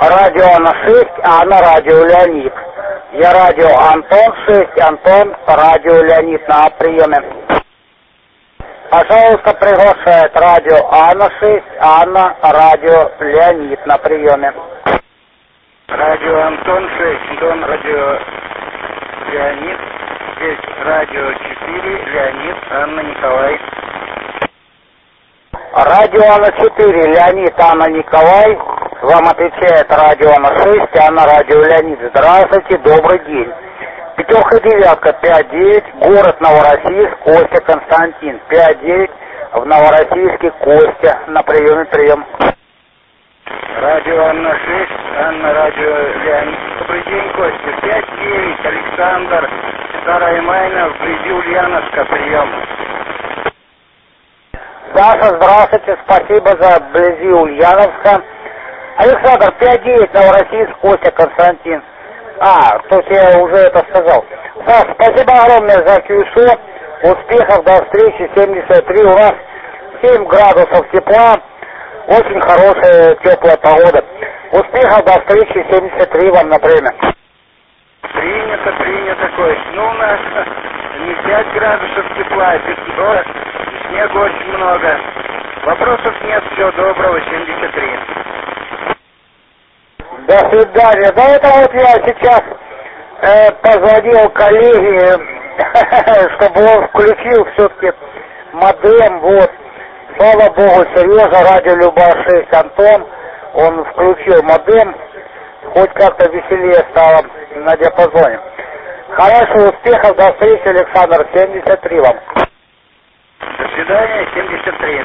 Радио Анна 6, Анна, радио Леонид. Я радио Антон 6, Антон, радио Леонид на приеме. Пожалуйста, приглашает радио Анна 6, Анна, радио Леонид на приеме. Радио Антон 6, Антон, радио Леонид. Здесь радио 4, Леонид, Анна, Николай. Радио Анна 4, Леонид, Анна, Николай. Вам отвечает радио Анна 6, Анна, радио Леонид. Здравствуйте, добрый день. Пятерка, девятка, 5-9, город Новороссийск, Костя Константин. 5-9, в Новороссийске, Костя, на приеме, прием. Радио Анна 6, Анна, радио Леонид. Добрый день, Костя. 5-9, Александр, Старая Майна, вблизи Ульяновска, прием. Саша, здравствуйте, спасибо за вблизи Ульяновска. Александр, 5-9, Новороссийск, Костя Константин. То есть я уже это сказал. Саша, спасибо огромное за QSO. Успехов, до встречи, 73. У нас 7 градусов тепла. Очень хорошая, теплая погода. Успехов, до встречи, 73 вам на время. Принято, Кость. Ну, у нас не 5 градусов тепла, а снега очень много. Вопросов нет, всего доброго, 73. До свидания. Да это вот я сейчас позвонил коллеге, чтобы он включил все-таки модем, вот. Слава Богу, Сережа, радио Любовь 6, Антон, он включил модем, хоть как-то веселее стало на диапазоне. Хорошо, успехов, до встречи, Александр, 73 вам. До свидания, 73.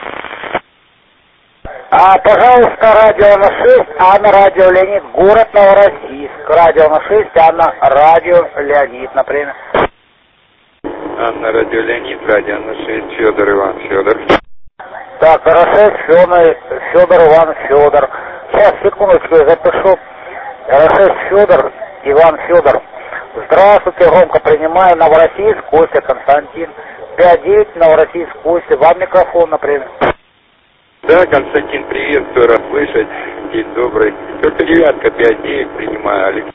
Пожалуйста, радио на 6, Анна, радио Леонид, город Новороссийск. Радио на 6, Анна, радио Леонид, например. Анна, радио Леонид, радио на 6, Федор, Иван, Федор. Так, хорошо, Федор, Иван, Федор. Сейчас, секундочку, я запишу. Хорошо, Федор, Иван, Федор. Здравствуйте, громко принимаю. Новороссийск, Костя Константин. 5-9, Новороссийск, Костя. Вам микрофон, например. Да, Константин, приветствую, рад слышать. День добрый. Только девятка, 5-9, принимаю, Алекс.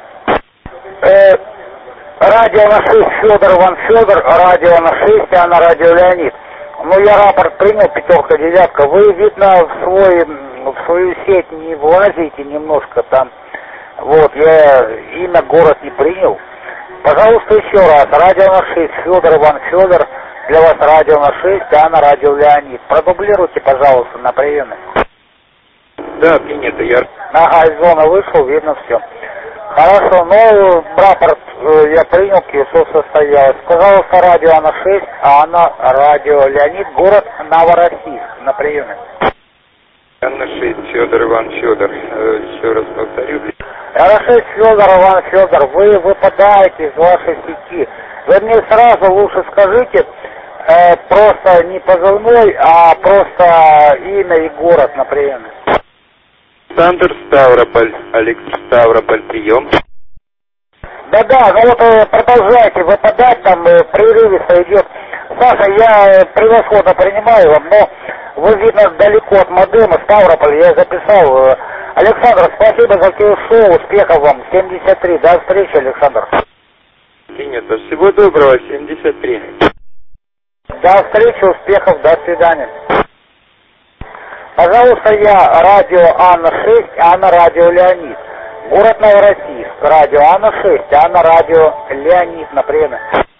Радио на 6, Федор, Иван, Федор. Радио на 6, а на радио Леонид. Ну, я рапорт принял, пятерка, девятка. Вы, видно, в свою сеть не влазите немножко там. Вот, я имя, город не принял. Пожалуйста, еще раз. Радио на 6, Федор, Иван, Федор. Для вас радио на 6, а на радио Леонид. Продублируйте, пожалуйста, на приеме. Да, принято, я... Ага, из зоны вышел, видно все. Хорошо, ну, рапорт я принял, QSO состоялось. Пожалуйста, радио на 6, а на радио Леонид, город Новороссийск, на приеме. Анна 6, Федор, Иван, Федор. Еще раз повторю. Хорошо, Федор, Иван, Федор, вы выпадаете из вашей сети. Вы мне сразу лучше скажите, просто не позывной, а просто имя и город на приеме. Александр, Ставрополь. Алекс, Ставрополь, прием. Да-да, ну вот продолжайте выпадать, там прерывисто идет. Саша, я превосходно принимаю вам, но вы, видно, далеко от модема, Ставрополь, я записал. Александр, спасибо за QSO, успехов вам, 73, до встречи, Александр. Принято, всего доброго, 73. До встречи, успехов, до свидания. Пожалуйста, я радио Анна 6, Анна, радио Леонид. Город Новороссийск, радио Анна 6, Анна, радио Леонид, на приеме.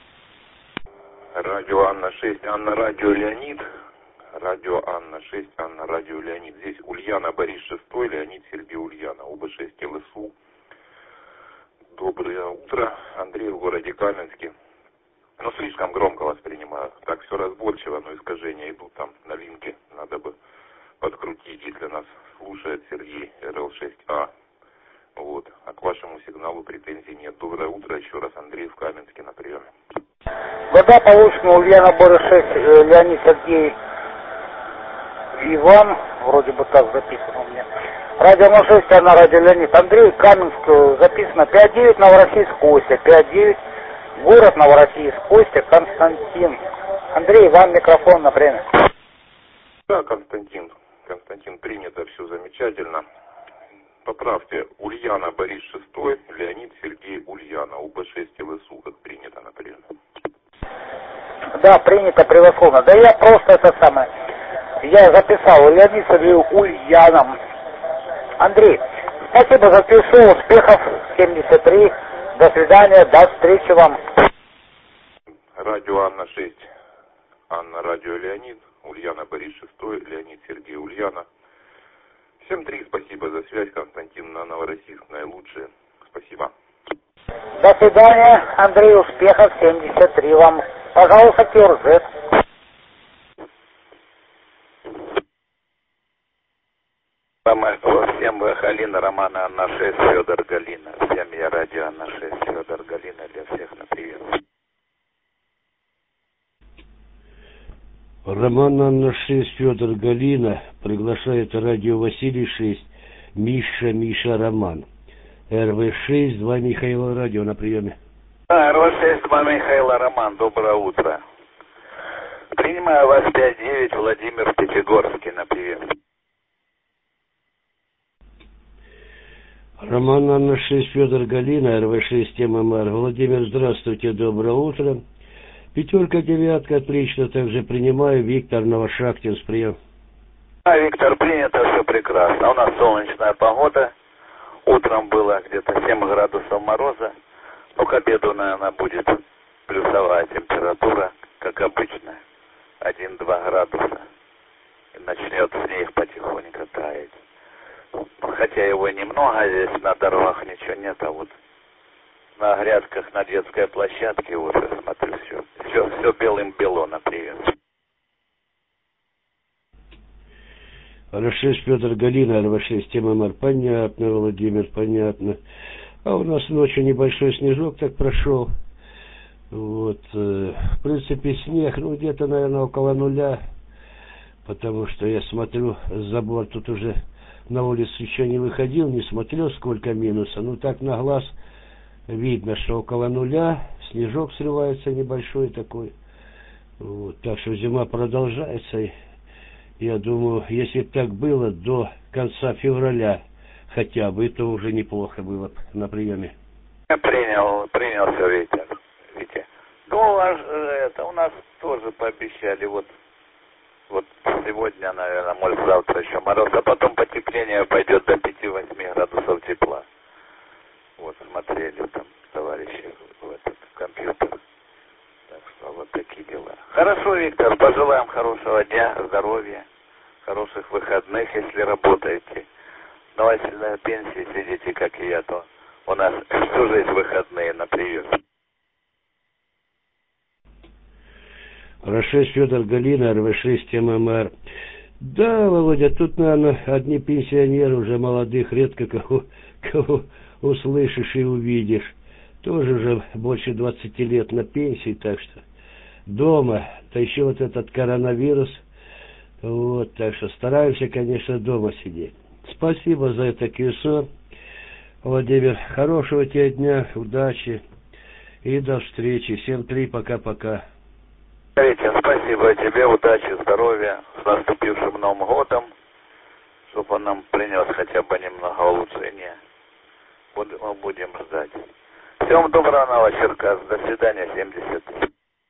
Радио Анна 6, Анна, радио Леонид. Радио Анна 6, Анна, радио Леонид. Здесь Ульяна, Борис 6, Леонид, Сергей, Ульяна. Оба 6 ЛСУ. Доброе утро. Андрей в городе Каменске. Но слишком громко воспринимаю. Так все разборчиво, но искажения идут там на линке. Надо бы подкрутить, если нас слушает Сергей, РЛ6А. Вот. А к вашему сигналу претензий нет. Доброе утро. Еще раз Андрей в Каменске на приеме. Вода получена, Ульяна, Борис 6, Леонид, Сергей, Иван. Вроде бы так записано у меня. Радио на 6, Анна, радио Леонид. Андрей, Каменск, записано 5-9, Новороссийск, Костя. 5-9, город Новороссийск, Костя, Константин. Андрей, вам микрофон на время. Да, Константин, принято, все замечательно. Поправьте. Ульяна Борис VI, Леонид Сергей Ульяна. УП-6 ЛСУ, как принято на приеме. Да, принято превосходно. Да я просто это самое. Я записал Леонид Сергей Ульяном. Андрей, спасибо за пису. Успехов. 73. До свидания. До встречи вам. Радио Анна-6. Анна, радио Леонид. Ульяна Борис VI, Леонид Сергей Ульяна. Всем 3 спасибо за связь. Константин на Новороссийск. Наилучшие. Спасибо. До свидания, Андрей. Успехов. 73 вам. Пожалуйста, Кирзет. Всем Галина, Романа, Анна-6, Федор Галина. Всем я радио Анна-6, Федор Галина, для всех на привет. Роман Анна-6, Федор Галина приглашает радио Василий 6, Миша, Роман. РВ-6, 2 Михаила радио на приеме. РВ-6, 2 Михаила Роман, доброе утро. Принимаю вас 5-9, Владимир Пятигорский на прием. Роман Анна-6, Федор Галина, РВ-6, ММР. Владимир, здравствуйте, доброе утро. 5, 9, отлично, также принимаю. Виктор, Новошахтинск, прием. Виктор, принято, все прекрасно. У нас солнечная погода. Утром было где-то 7 градусов мороза. Но к обеду, наверное, будет плюсовая температура, как обычно. 1-2 градуса. И начнет снег потихоньку таять. Хотя его немного, здесь на дорогах ничего нет, а вот на грядках, на детской площадке, вот я смотрю, все белым-бело на привет. РВ-6, Федор Галина, РВ-6, ММР. Понятно, Владимир, понятно. А у нас ночью небольшой снежок так прошел. Вот, в принципе, снег, ну, где-то, наверное, около 0. Потому что я смотрю, забор тут уже на улицу еще не выходил, не смотрел, сколько минуса. Ну, так на глаз видно, что около 0. Снежок срывается небольшой такой. Вот, так что зима продолжается. Я думаю, если бы так было до конца февраля хотя бы, то уже неплохо было бы на приеме. Принял все, Витя. Ну, у нас тоже пообещали, вот сегодня, наверное, может завтра еще мороз, а потом потепление пойдет до 5-8 градусов тепла. Вот смотрели там товарищи в этот компьютер. Так что вот такие дела. Хорошо, Виктор, пожелаем хорошего дня, здоровья, хороших выходных, если работаете. Но если на пенсии сидите, как и я, то у нас всю жизнь выходные на прием. РВ-6, Федор Галина, РВ-6, ММР. Да, Володя, тут, наверное, одни пенсионеры уже молодых, редко кого услышишь и увидишь. Тоже уже больше 20 лет на пенсии, так что дома. Да еще вот этот коронавирус. Вот, так что стараемся, конечно, дома сидеть. Спасибо за это КСО. Владимир, хорошего тебе дня, удачи и до встречи. Всем 3, пока-пока. Витя, спасибо тебе, удачи, здоровья, с наступившим Новым годом, чтобы он нам принес хотя бы немного улучшения. Будем ждать. Всем доброго, Новочеркасск, до свидания, 70.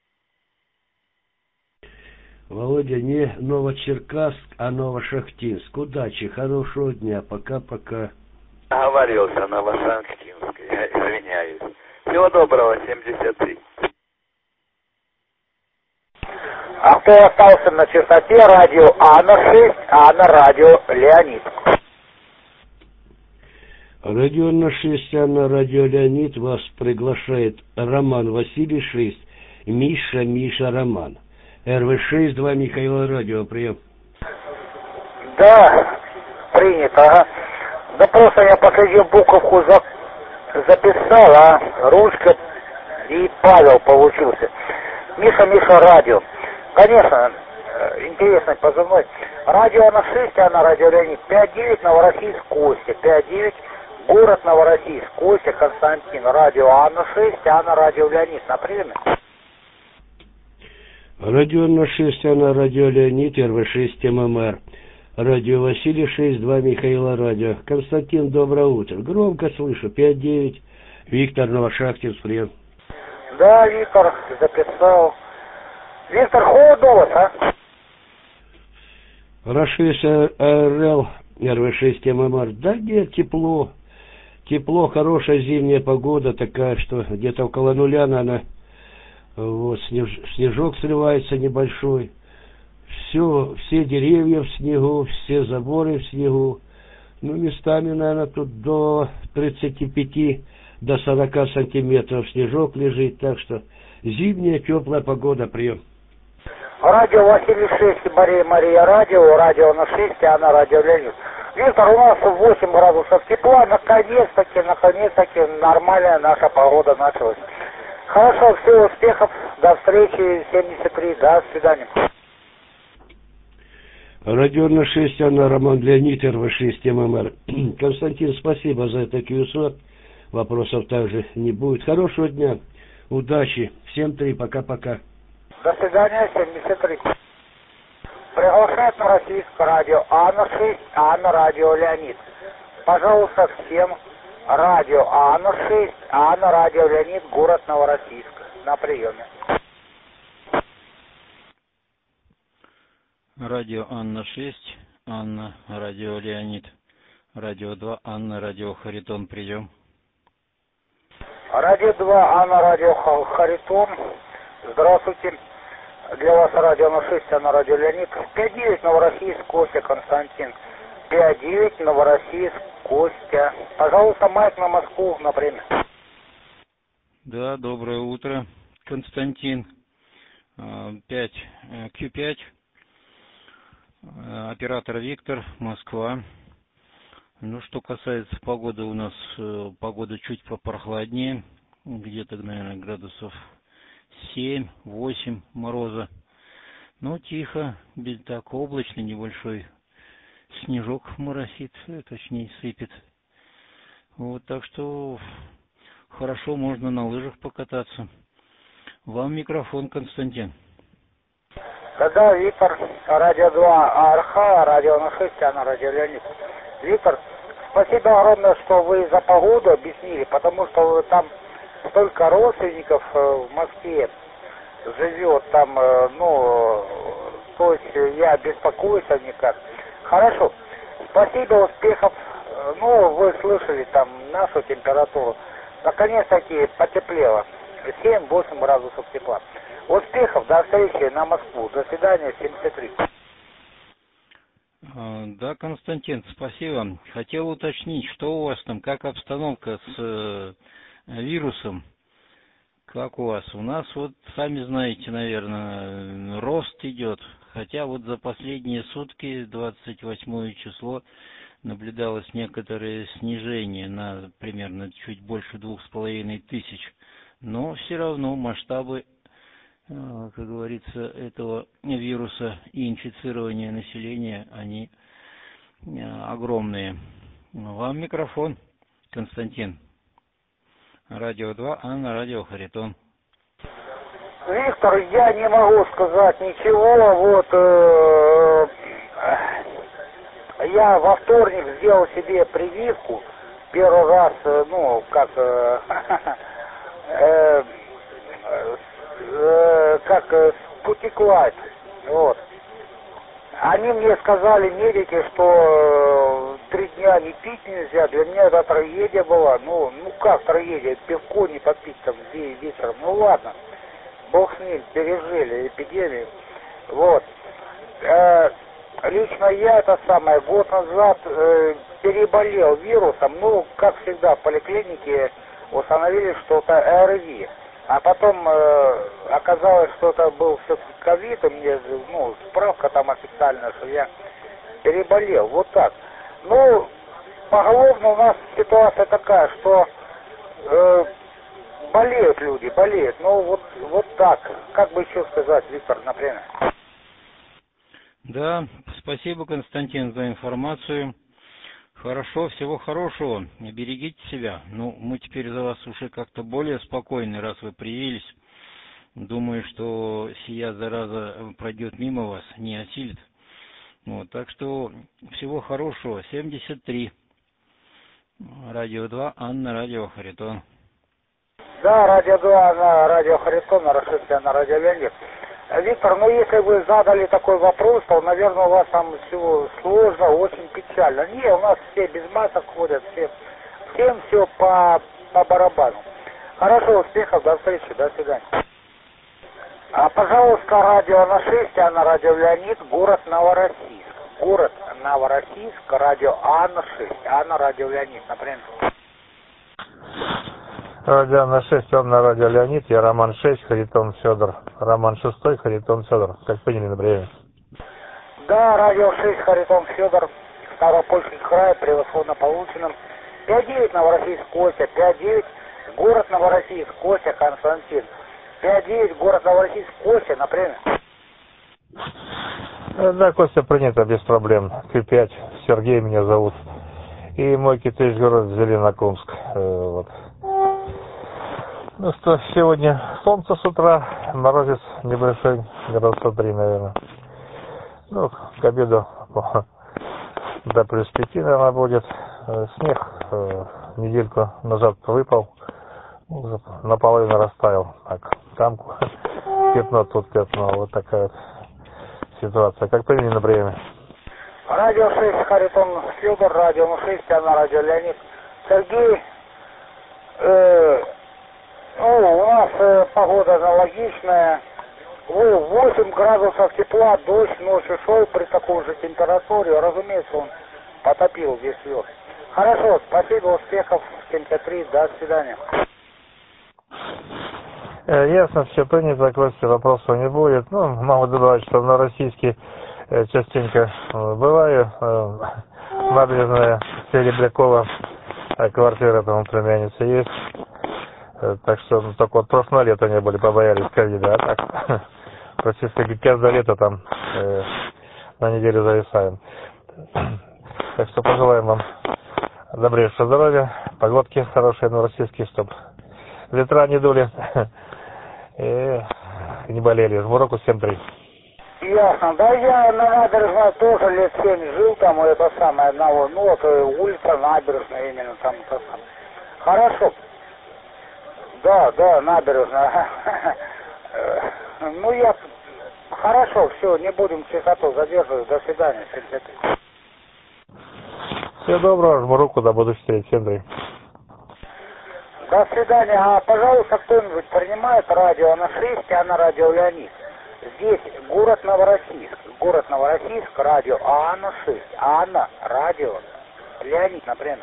Володя, не Новочеркасск, а Новошахтинск. Удачи, хорошего дня, пока-пока. Оговорился, Новошахтинск, я извиняюсь. Всего доброго, 73. А кто остался на частоте, радио Анна-6, Анна, радио Леонид. Радио Анна-6, Анна, радио Леонид, вас приглашает Роман Василий 6, Миша, Роман. РВ-6, 2 Михаила радио, прием. Да, принято, ага. Да просто я последнюю буковку записал, а ручка и Павел получился. Миша, радио. Конечно, интересный позывной. Радио Анна-6, Анна, радио Леонид. 5-9, Новороссийск, Костя. 5-9, город Новороссийск, Костя, Константин. Радио Анна-6, Анна, радио Леонид. На приеме. Радио Анна-6, Анна, радио Леонид, РВ-6, ММР. Радио Василий 6-2 Михаила Радио. Константин, доброе утро. Громко слышу. 5-9. Виктор Новошахтинск, привет. Да, Виктор записал. Виктор, холодно у вас, а? Рашис РЛ РВ6 ММР. Да нет, тепло. Тепло, хорошая зимняя погода такая, что где-то около нуля, наверное. Вот, снежок сливается небольшой. Все деревья в снегу, все заборы в снегу. Ну, местами, наверное, тут до 35, до 40 сантиметров снежок лежит. Так что зимняя теплая погода, прием. Радио Василий 6, Мария Радио, радио на 6, а на радио Леонид. Виктор, у нас 8 градусов тепла, наконец-таки нормальная наша погода началась. Хорошо, всего успехов, до встречи, 73, до свидания. Радио на 6, Анна, Роман Леонид, РВ6 ММР. Константин, спасибо за это QSO. Вопросов также не будет. Хорошего дня, удачи, всем 3, пока-пока. До свидания, 73. Приглашает на российское радио Анна 6, Анна радио Леонид. Пожалуйста, всем радио Анна 6, Анна радио Леонид, город Новороссийск. На приеме. Радио Анна 6, Анна радио Леонид. Радио 2, Анна радио Харитон, прием. Радио 2, Анна радио Харитон. Здравствуйте. Для вас радио на 6, Анна радио Леонид. 5-9 Новороссийск, Костя, Константин. 5-9 Новороссийск, Костя. Пожалуйста, майк на Москву на время. Да, доброе утро, Константин. 5, Q5. Оператор Виктор, Москва. Ну, что касается погоды, у нас погода чуть попрохладнее. Где-то, наверное, градусов 7-8 мороза. Ну, тихо, так облачный небольшой снежок моросит, точнее сыпет. Вот, так что хорошо, можно на лыжах покататься. Вам микрофон, Константин. Да, Виктор, радио 2 АРХ, радио на 6, а на радио Леонид. Виктор, спасибо огромное, что вы за погоду объяснили, потому что там столько родственников в Москве живет, там, то есть я беспокоюсь о них как. Хорошо, спасибо, успехов. Ну, вы слышали там нашу температуру. Наконец-таки потеплело. 7-8 градусов тепла. Успехов, до встречи на Москву. До свидания, 73. Да, Константин, спасибо. Хотел уточнить, что у вас там, как обстановка с вирусом? Как у вас? У нас вот, сами знаете, наверное, рост идет. Хотя вот за последние сутки, 28 число, наблюдалось некоторое снижение на примерно чуть больше 2500. Но все равно масштабы, как говорится, этого вируса и инфицирования населения, они огромные. Вам микрофон, Константин. Радио 2, Анна, радио Харитон. Виктор, я не могу сказать ничего. Вот я во вторник сделал себе прививку. Первый раз, как Спутник-Лайт. Вот. Они мне сказали, медики, что 3 дня не пить нельзя. Для меня это трагедия была. Ну как трагедия? Пивко не попить там вечером. Ну ладно. Бог с ним, пережили эпидемию. Вот. Лично я год назад переболел вирусом. Ну, как всегда, в поликлинике установили, что это ОРВИ. А потом оказалось, что это был все-таки ковид, у меня, справка там официальная, что я переболел. Вот так. Ну, поголовно у нас ситуация такая, что болеют люди, болеют. Ну, вот так. Как бы еще сказать, Виктор, например? Да, спасибо, Константин, за информацию. Хорошо, всего хорошего. Берегите себя. Ну, мы теперь за вас уже как-то более спокойны, раз вы привились. Думаю, что сия зараза пройдет мимо вас, не осилит. Вот, так что всего хорошего. 73. Радио 2, Анна, радио Харитон. Да, радио 2 на радио Харитон, на расшифре на радио Леонид. Виктор, ну если вы задали такой вопрос, то, наверное, у вас там все сложно, очень печально. Не, у нас все без масок ходят, всем все по барабану. Хорошо, успехов, до встречи, до свидания. Пожалуйста, радио на 6, а на радио Леонид, город Новороссийск. Город Новороссийск, радио А на 6, а на радио Леонид, например. Радио на 6, он на радио Леонид, я Роман 6, Харитон Федор. Роман 6, Харитон Федор. Как поняли на приеме? Да, радио 6, Харитон Федор, Ставропольский край, превосходно полученным. 5-9, Новороссийск, Костя, 5-9, город Новороссийск, Костя, Константин. 5-9, город Новороссийск, Костя, например. Да, Костя, принято, без проблем. Q5, Сергей меня зовут. И мой китайский город Зеленокумск. Вот. Ну что, сегодня солнце с утра, морозец небольшой, градуса 3, наверное. Ну, к обеду до плюс 5, наверное, будет. Снег недельку назад выпал, наполовину растаял. Так, там пятно, тут пятно, вот такая вот ситуация. Как приняли на приеме? Радио 6, Харитон Федор, радио 6, а на радио Леонид. Сергей, у нас погода аналогичная. 8 градусов тепла, дождь ночью шел при такой же температуре. Разумеется, он потопил весь лед. Хорошо, спасибо, успехов, 73, до свидания. Ясно, все принято, Костя, вопросов не будет. Ну, могу добавить, что в Новороссийске частенько бываю. Набережная Серебрякова, квартира там у племянницы есть. Так что, ну, только вот прошлое лето не были, побоялись ковида, а так практически каждое лето там на неделю зависаем. Так что пожелаем вам добрейшего здоровья, погодки хорошие новороссийские, чтобы ветра не дули и не болели. Жму руку, 7-3. Ясно. Да, я на набережной тоже лет 7 жил, там это самое одного, ну вот улица Набережная именно там это самое. Хорошо. Да, набережная. Ну я... Хорошо, все, не будем часоту задерживать. До свидания. 73. Всего доброго, жму руку, до будущих встреч. 7-3. До свидания. А, пожалуйста, кто-нибудь принимает радио на 6, а на радио Леонид. Здесь город Новороссийск. Город Новороссийск, радио А на 6. А на радио Леонид, например.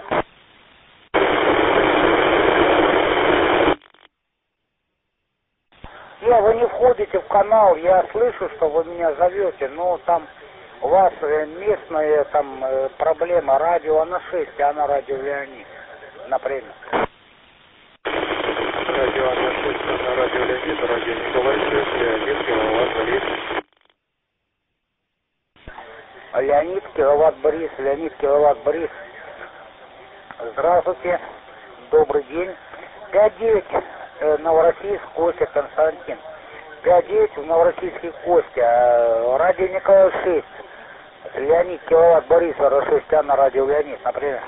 Вы не входите в канал, я слышу, что вы меня зовете, но там у вас местная там проблема. Радио на 6, а на радио Леонид, например. Радио на 6, а на радио Леонид, радио Николай 6, Леонид, киловатт, Борис. Леонид, киловатт, Борис, Леонид, киловатт, Борис. Здравствуйте, добрый день. 5-9. Новороссийск, Костя, Константин. 5-9 в Новороссийске, Костя. Радио Николай 6. Леонид, киловатт, Борис, 6, а на радио Леонид, например.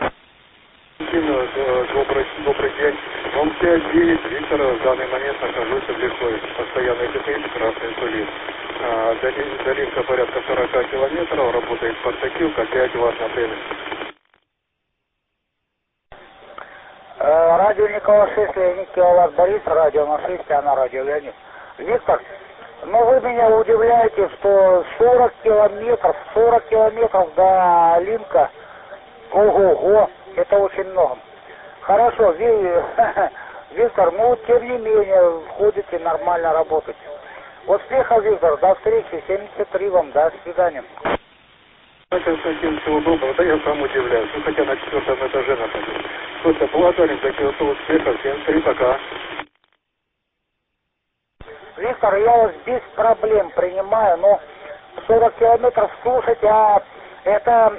Добрый день. Он 5-9, Виктор, в данный момент нахожусь в Лихой. Постоянный ТТИ, красный инсулин. Долинка порядка 40 километров, работает Спартакилка, 5 ватт на время. Радио Николай 6, Леонид, киловатт, Борис, радио на 6, а на радио Леонид. Виктор, но вы меня удивляете, что 40 километров до Линка, ого-го, это очень много. Хорошо, Виктор, ну тем не менее, входите, нормально работаете. Успехов, Виктор, до встречи, 73 вам, до свидания. Константин, всего доброго, да я сам удивляюсь, ну хотя на 4-м этаже нахожусь. Просто благодарен за какие-то успехов, 73, пока. Виктор, я вас без проблем принимаю, но 40 километров слушать, а это,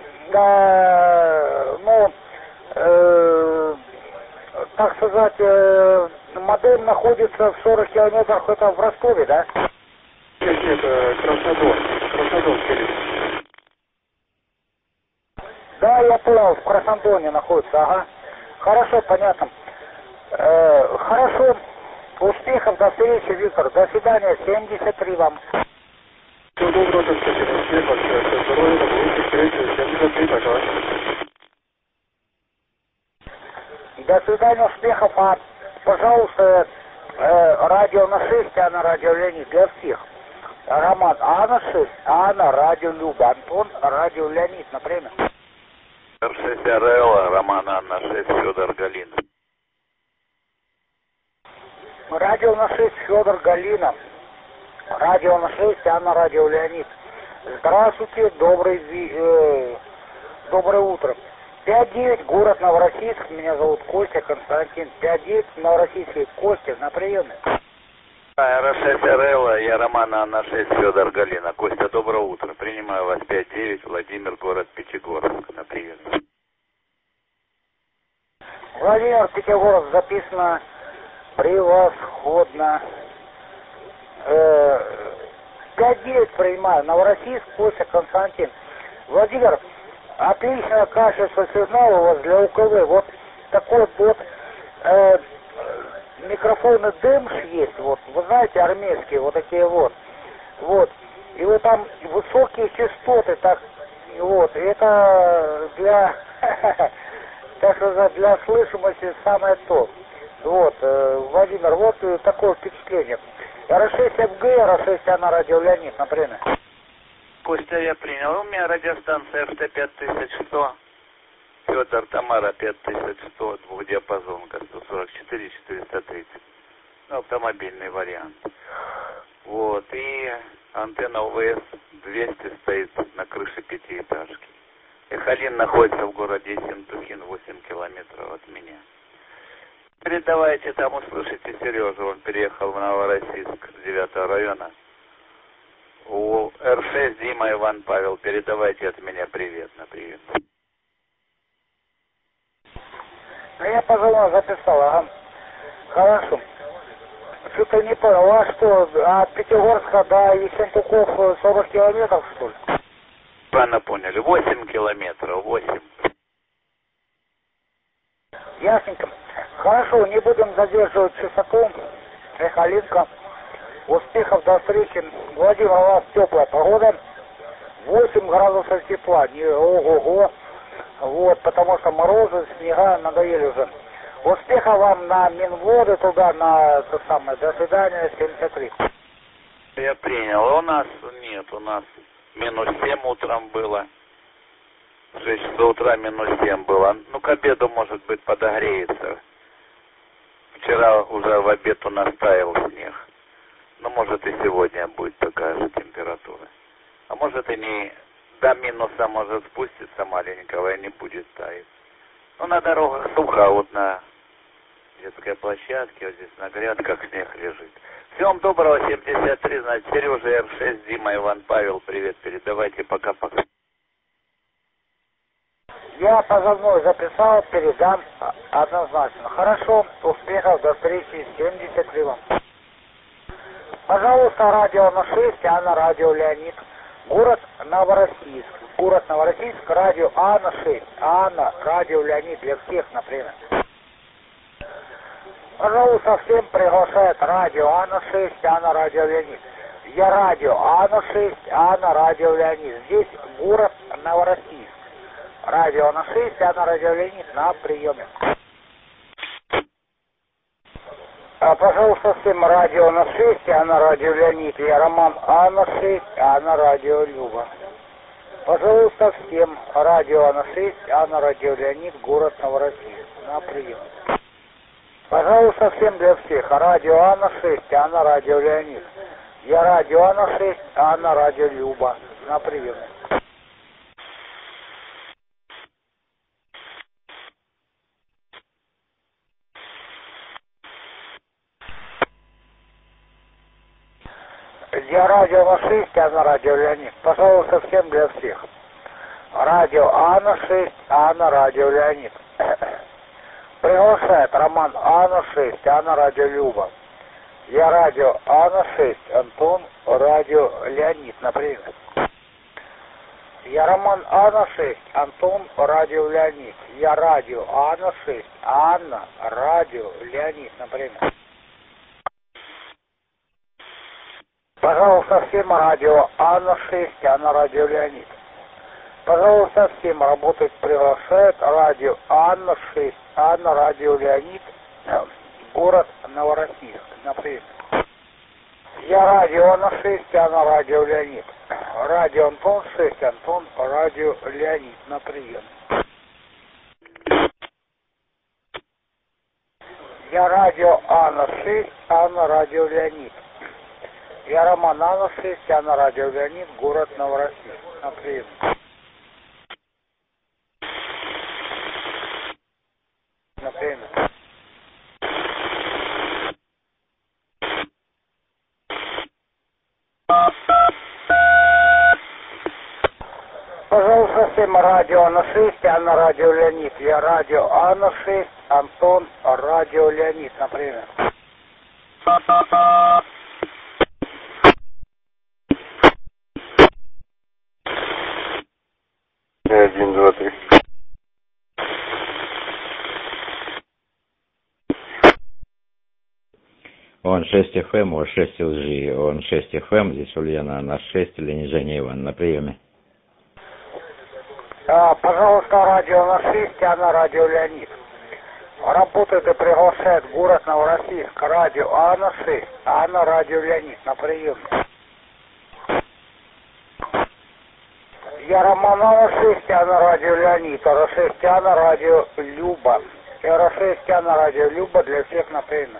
так сказать, модель находится в 40 километрах, это в Ростове, да? Нет, Краснодар, Краснодар, Да, я понял, в Краснодоне находится, ага. Хорошо, понятно. Хорошо. Успехов, до встречи, Виктор. До свидания, 73 вам. Всего доброго, до встречи, успехов, счастья, здоровья, до будущих встреч, 73, пока. До свидания, успехов. А, пожалуйста, радио на 6, а на радио Леонид для всех. Роман, а на 6, а на радио Люба. Антон, радио Леонид, например. Р6 Арелла, Роман Анна 6, Федор Галин. Радио на 6, Федор Галина. Радио на 6, Анна, радио Леонид. Здравствуйте, доброе утро. 5-9, город Новороссийск, меня зовут Костя Константин. 5-9, Новороссийский, Костя, на приеме. Р6 Арелла, я Роман Анна 6, Федор Галина. Костя, доброе утро. Принимаю вас 5-9, Владимир, город Пятигорск, на приеме. Владимир, Пятигорск, записано превосходно. 5-9 принимаю. Новороссийск, Костя Константин. Владимир, отличное качество сигнала у вас для УКВ. Вот такой вот микрофоны дымш есть. Вот, вы знаете, армейские, вот такие вот. Вот. И вот там высокие частоты, так, вот. Это для, так сказать, для слышимости самое то. Вот, Владимир, вот такое впечатление. Р6 ФГ, Р6 Анна, радио Леонид, например. Костя, я принял. У меня радиостанция РТ 5100. Федор, Тамара 5100, двухдиапазонка, 144-430. Ну, автомобильный вариант. Вот, и антенна УВС 200 стоит на крыше пятиэтажки. Эхолин находится в городе Сентухин, 8 километров от меня. Передавайте, там услышите Сережу, он переехал в Новороссийск, 9 района. У Р6 Дима Иван Павел, передавайте от меня привет, на привет. Ну, я позвонил, записал, ага. Хорошо. Что-то не понял, а что, от Пятигорска до Ессентуков 40 километров, что ли? Правильно поняли, 8 километров, 8. Ясненько. Хорошо, не будем задерживать частоту. Эхолинка. Успехов, до встречи. Владимир, у вас теплая погода. 8 градусов тепла. Не ого-го. Вот, потому что морозы, снега надоели уже. Успехов вам на Минводы туда, на то самое. До свидания, 73. Я принял. У нас нет, у нас минус 7 утром было. В 6 часов утра минус 7 было. Ну, к обеду, может быть, подогреется. Вчера уже в обед у нас таял снег. Ну, может, и сегодня будет такая же температура. А может, и не до минуса, может, спустится маленького и не будет таять. Ну, на дорогах сухо, вот на детской площадке, вот здесь на грядках снег лежит. Всем доброго, 73, значит, Сережа, Р6, Дима, Иван Павел, привет, передавайте, пока-пока. Я позывной записал, передам однозначно. Хорошо, успехов, до встречи, 73 вам. Пожалуйста, радио на 6, Анна, радио Леонид. Город Новороссийск. Город Новороссийск, радио Анна 6. Анна, радио Леонид для всех, например. Пожалуйста, всем приглашает радио Анна 6, Анна, радио Леонид. Я радио Анна 6, Анна, радио Леонид. Здесь город Новороссийск. Радио Анна 6, Анна, радио Леонид на приеме. Пожалуйста, всем радио на 6, Анна, радио Леонид. Я Роман Анна 6, Анна, радио Люба. Пожалуйста, всем радио Анна 6, Анна, радио Леонид, город Новороссийск на прием. Пожалуйста, всем для всех радио Анна 6, Анна, радио Леонид. Я радио Анна 6, Анна, радио Люба на прием. Я радио на 6, Анна, радио Леонид. Пожалуйста, всем для всех. Радио Анна 6, Анна, радио Леонид. Приглашает Роман Анна 6, Анна, радио Люба. Я радио Анна 6, Антон, радио Леонид, например. Я Роман Анна 6, Антон, радио Леонид. Я радио Анна 6, Анна, радио Леонид, например. Пожалуйста, всем радио Анна 6, Анна, радио Леонид. Пожалуйста, всем работать приглашает радио Анна 6, Анна, радио Леонид, город Новороссийск, например. Я радио Анна 6, Анна, радио Леонид. Радио Антон 6, Антон, радио Леонид, на прием. Я радио Анна 6, Анна, радио Леонид. Я Роман Анна 6, Анна, радио Леонид, город Новороссийск, на прием. Например. Пожалуйста, всем радио Анна 6, Анна, радио Леонид. Я радио Анна 6, Антон, радио Леонид, например. 1, 2, 3. Он 6 FM, он 6 LG, он 6 FM, здесь Ульяна на 6, Ленижане Иван, на приеме. Пожалуйста, радио на 6, Анна, радио Леонид. Работает и приглашает город Новороссийск. Радио Анна 6, Анна, радио Леонид, на прием. Я Роман Анна 6, Анна, радио Леонид. р6 Анна, радио Люба. р6 Анна, радио Люба для всех на приеме.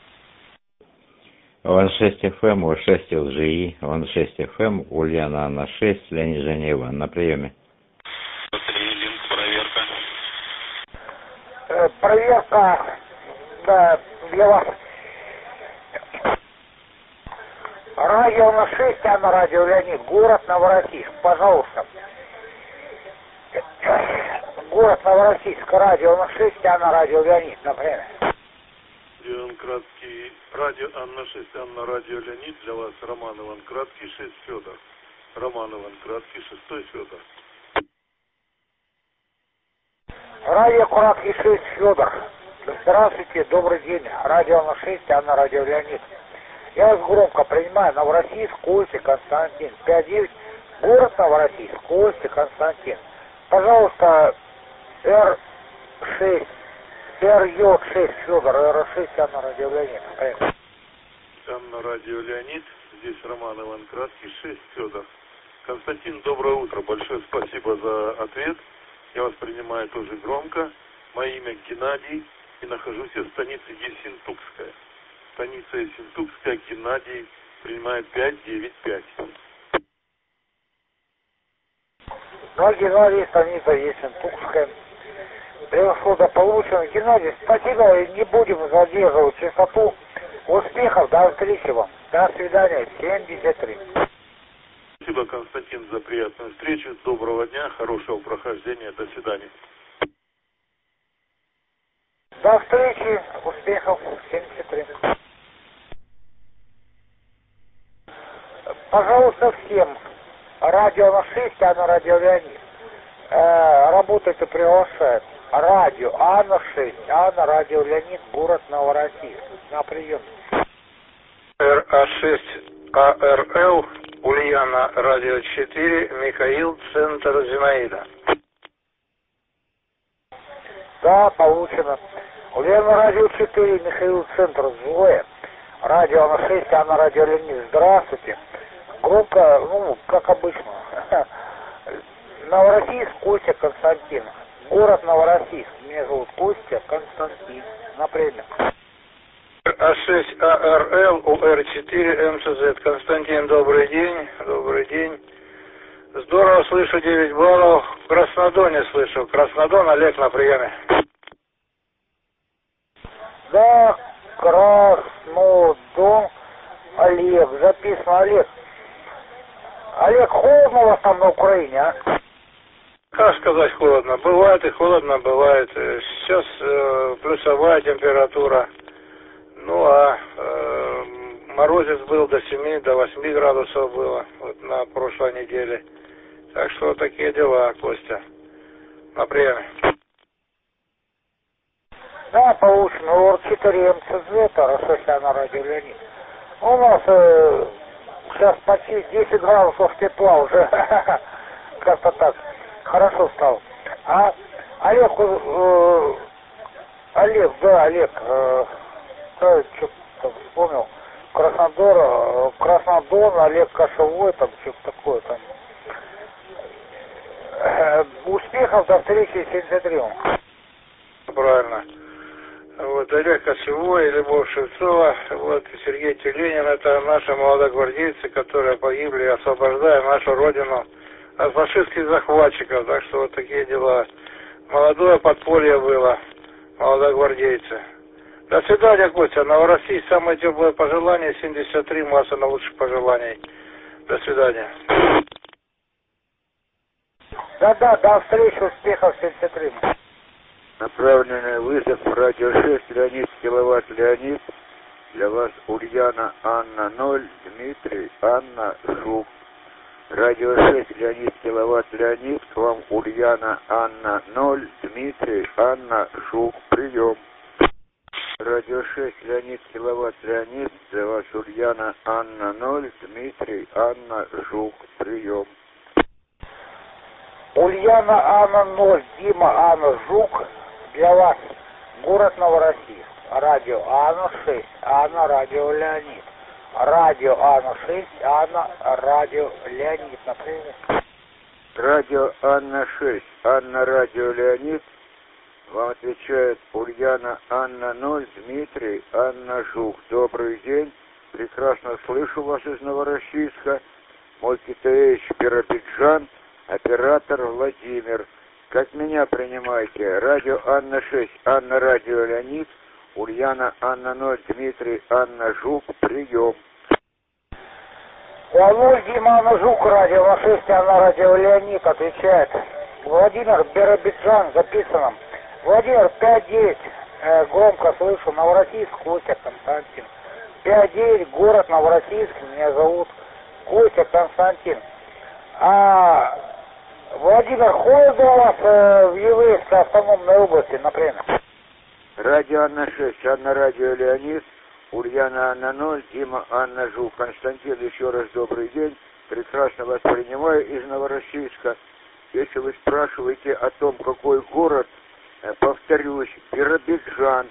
Он 6 FM, он 6 LGI, он 6 FM, Ульяна на 6, Ленижане Иван, на приеме. Проверка, да, для вас. Радио на 6, Анна, радио Леонид, город Новороссийск, пожалуйста. Город Новороссийск, радио на 6, Анна, радио Леонид, например. Иван Краткий, радио Анна 6, Анна, радио Леонид, для вас Роман Иван Краткий, 6 Федор. Роман Иван Краткий, 6 Федор. Радио Краткий 6, Федор. Здравствуйте, добрый день. Радио на 6, Анна, радио Леонид. Я вас громко принимаю. Новороссийск, Костя, Константин. 5-9, город Новороссийск, Костя, Константин. Пожалуйста, Р6, РЙ6, Федор, Р6, Анна, радио Леонид. Анна, радио Леонид, здесь Роман Иван Краткий, 6 Федор. Константин, доброе утро. Большое спасибо за ответ. Я вас принимаю тоже громко. Мое имя Геннадий и нахожусь в станице Ессентукская. Станица Ессентукская, Геннадий, принимает 595. Ну, Геннадий, станица Ессентукская. Превосходно получено. Геннадий, спасибо, не будем задерживать частоту. Успехов, до встречи вам. До свидания, 73. Спасибо, Константин, за приятную встречу. Доброго дня, хорошего прохождения. До свидания. До встречи, успехов, 73. Пожалуйста, всем. Радио на 6, Анна, радио Леонид. Работает и приглашает. Радио Анна 6, Анна, радио Леонид, город Новороссийск. На прием. РА6 АРЛ, Ульяна, радио 4, Михаил, центр Зинаида. Да, получено. Ульяна, радио 4, Михаил, центр Злое. Радио на 6, Анна, радио Леонид. Здравствуйте. Громко, ну, как обычно. Новороссийск, Костя, Константин. Город Новороссийск. Меня зовут Костя Константин. Например. А6 АРЛ, УР4, МЦЗ. Константин, добрый день. Добрый день. Здорово, слышу 9 баллов. В Краснодоне слышу. Краснодон, Олег на приеме. Да, Краснодон, Олег. Записано, Олег. Олег, холодно у вас там на Украине, а? Как сказать холодно? Бывает и холодно, бывает. Сейчас плюсовая температура. Ну, а морозец был до 7, до 8 градусов было вот на прошлой неделе. Так что вот такие дела, Костя. На приеме. Да, получено. ОР-4 МЦЗ, это Россия на радио Леонид. У нас сейчас почти 10 градусов тепла уже. Как-то так. Хорошо стало. А Олег, Олег, что-то вспомнил. Краснодар, Олег Кошевой, там что-то такое там. Успехов, до встречи, 73. Правильно. Вот Олег Кошевой, Любовь Шевцова, вот Сергей Тюленин, это наши молодогвардейцы, которые погибли, освобождая нашу родину от фашистских захватчиков. Так что вот такие дела. Молодое подполье было, молодогвардейцы. До свидания, Костя. Новороссийск, самое теплое пожелание, 73, масса на лучших пожеланий. До свидания. Да, до встречи, успехов, 73. Направленный вызов радио 6, Леонид, киловатт Леонид. Для вас Ульяна, Анна 0, Дмитрий, Анна, Жук. Радио 6, Леонид, киловатт Леонид. К вам Ульяна, Анна 0, Дмитрий, Анна, Жук. Прием. Радио 6, Леонид, киловатт Леонид. Для вас Ульяна, Анна 0, Дмитрий, Анна, Жук. Прием. Ульяна, Анна 0, Дима, Анна, Жук. Для вас город Новороссийск. Радио Анна 6, Анна, радио Леонид. Радио Анна 6, Анна, радио Леонид. Например. Радио Анна 6, Анна, радио Леонид. Вам отвечает Ульяна, Анна 0, Дмитрий, Анна, Жук. Добрый день. Прекрасно слышу вас из Новороссийска. Мой китаевич Биробиджан, оператор Владимир. Как меня принимаете? Радио Анна 6, Анна, радио Леонид. Ульяна, Анна 0, Дмитрий, Анна, Жук. Прием. 0, Дима, Анна, Жук, радио на 6, Анна, радио Леонид. Отвечает Владимир, Биробиджан, записано. Владимир, 5-9, громко слышу, Новороссийск, Костя Константин. 5-9, город Новороссийск, меня зовут Костя Константин. Владимир, холодно у вас в Еврейской автономной области, например? Радио Анна 6, Анна, радио Леонид. Ульяна, Анна 0, Дима, Анна, Жук. Константин, еще раз добрый день. Прекрасно вас принимаю из Новороссийска. Если вы спрашиваете о том, какой город, повторюсь, Биробиджан,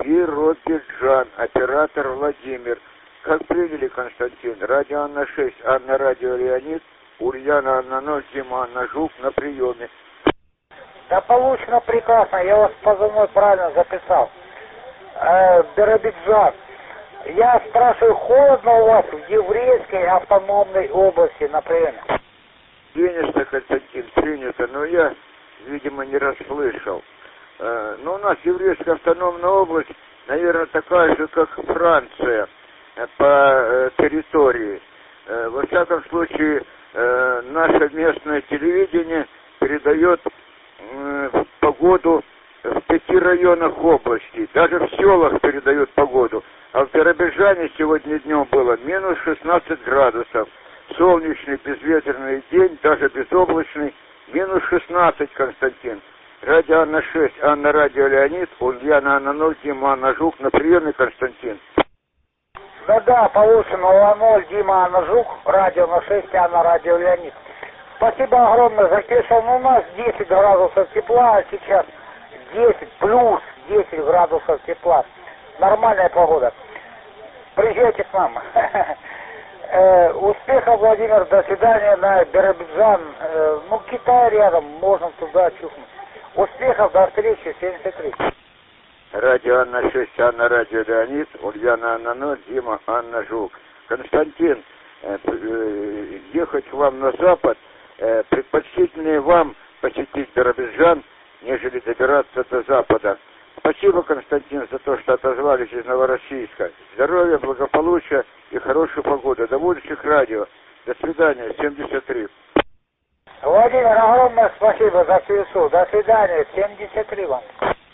оператор Владимир. Как приняли, Константин? Радио Анна 6, Анна, радио Леонид. Ульяна, Анна 0, Дима, Анна, Жук на приеме. Да получено прекрасно, я вас позывной правильно записал. Биробиджан. Я спрашиваю, холодно у вас в Еврейской автономной области, например? Принято, Константин, принято, но я, видимо, не расслышал. Но у нас Еврейская автономная область, наверное, такая же, как Франция по территории. Во всяком случае, наше местное телевидение передает погоду в 5 районах области. Даже в селах передают погоду. А в Биробиджане сегодня днем было минус 16 градусов. Солнечный, безветренный день, даже безоблачный, минус 16, Константин. Радио Анна 6, Анна, радио Леонид, Ульяна, Анна 0, Дима, Анна, Жук, на приеме, Константин. Да, получено 0, Дима, Анна, Жук, радио на 6, Анна, радио Леонид. Спасибо огромное за кешон. У нас 10 градусов тепла, а сейчас 10, плюс 10 градусов тепла. Нормальная погода. Приезжайте к нам. Успехов, Владимир, до свидания на Биробиджан. Китай рядом, можно туда чухнуть. Успехов, до встречи, 73. Радио Анна 6, Анна, радио Леонид, Ульяна, Анна 0, Дима, Анна, Жук. Константин, ехать к вам на запад, предпочтительнее вам посетить Биробиджан, нежели добираться до запада. Спасибо, Константин, за то, что отозвались из Новороссийска. Здоровья, благополучия и хорошей погоды. До будущих радио. До свидания, 73. Владимир, огромное спасибо за связу. До свидания, 73 вам.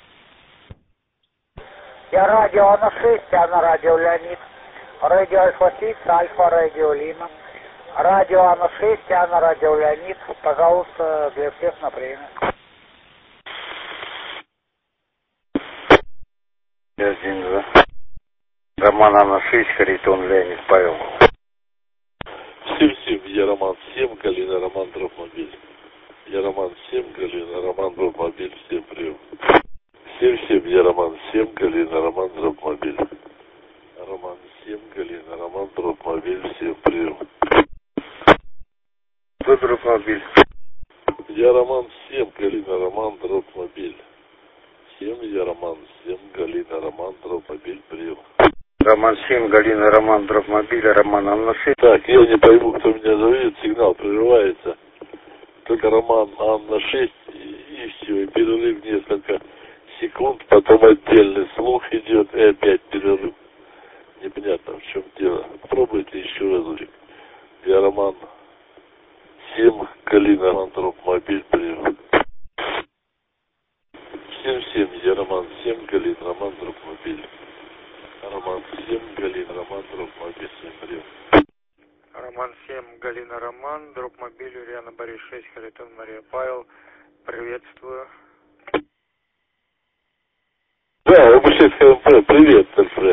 Я радио Анна 6, Анна, радио Леонид. Радио Альфа 6, Альфа, радио Лима. Радио Анна 6, Анна, радио Леонид. Пожалуйста, для всех на время. Один, Роман Анна 6, Харитон Леонид, Павел. 7-7, я Роман 7, Галина, Роман, Дропмобиль. Я Роман 7, Галина, Роман, Дропмобиль, всем прием. 7-7, я Роман 7, Галина, Роман, Дропмобиль. Роман 7, Галина, Роман, Дропмобиль, всем прием. Кто Дропмобиль? Я Роман 7, Галина, Роман, Дропмобиль. 7, я Роман 7, Галина, Роман, Дропмобиль, прием. Роман 7, Галина, Роман, Дропмобиль, Роман Анна 6. Так, я не пойму, кто меня зовет, сигнал прерывается. Только Роман Анна 6 и все, и перерыв несколько секунд, потом отдельный слух идет и опять перерыв. Непонятно, в чем дело. Пробуйте еще разочек. Я Роман 7, Галина, Роман, Дропмобиль, прием. 7-7, я Роман 7, Галина, Роман, Дропмобиль. Роман 7, Галина, Роман, Дропмобиль, всем прием. Роман 7, Галина, Роман, Дропмобиль, Ульяна, Борис 6, Харитон, Мария, Павел. Приветствую. Да, ОБ6 ХМП, привет, Альфред.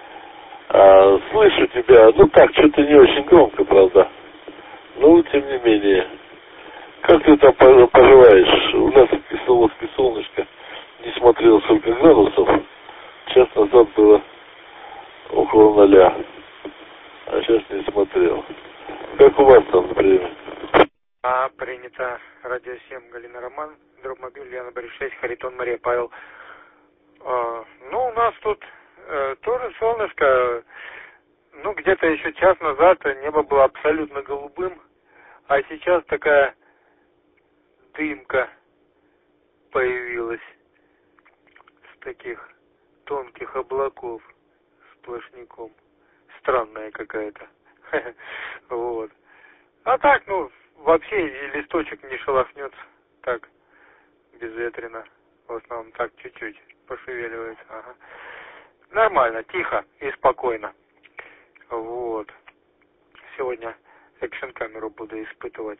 Слышу тебя, ну так, что-то не очень громко, правда. Ну, тем не менее. Как ты там поживаешь? У нас в Кисловодске солнышко. Не смотрел, сколько градусов. Час назад было около 0. А сейчас не смотрел. Как у вас там время? Принято. Радио 7, Галина, Роман, Дропмобиль, Ульяна, Борис 6, Харитон, Мария, Павел. Ну, у нас тут тоже солнышко. Ну, где-то еще час назад небо было абсолютно голубым, а сейчас такая дымка появилась с таких тонких облаков сплошняком. Странная какая-то. Вот. А так, ну, вообще и листочек не шелохнется. Так, безветренно. В основном так чуть-чуть пошевеливается. Ага. Нормально, тихо и спокойно. Вот. Сегодня экшн-камеру буду испытывать,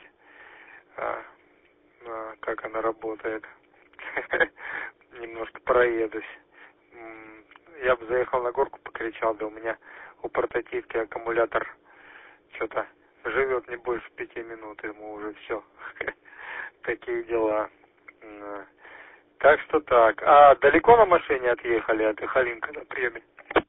как она работает. Немножко проедусь. Я бы заехал на горку, покричал, да у меня у портативки аккумулятор что-то живет не больше 5 минут, ему уже все. Такие дела. Так что так. А далеко на машине отъехали от Ихалинка на приеме?